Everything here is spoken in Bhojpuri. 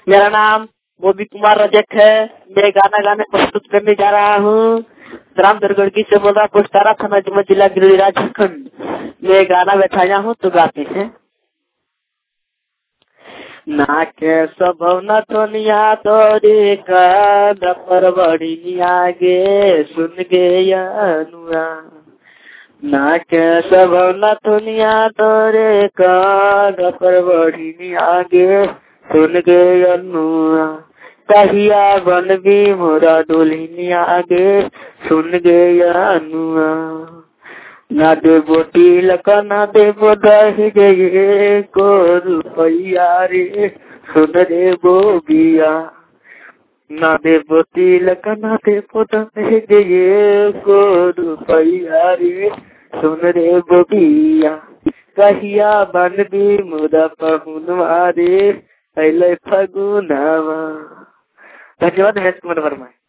मेरा नाम मोदी कुमार रजक है। मैं गाना गाने प्रस्तुत करने जा रहा हूँ। ग्राम दरगढ़गी से बोल रहा, पोस्टारा थाना जमुई जिला गिरिडीह झारखंड। मैं गाना बैठाया हूँ तो गाते हैं। ना के स्वभाव न दुनिया तोरी का पर बड़ी आगे सुन गे अनुआ। ना के स्वभाव न दुनिया तोरे का पर बड़ी आगे सुन गे अनुआ। कहिया बन भी मोरा डोली आगे सुन गे अनुआ। ना देवो तिलक ना देवो दही गे को रुपैया रे सुन रे बोबिया। ना देवो तिलक ना देवो दही गे को रुपैया रे सुन रे बोबिया। कहिया बन भी मोरा पहुनवा रे अइले फगुनवा। धन्यवाद महेश कुमार वर्मा।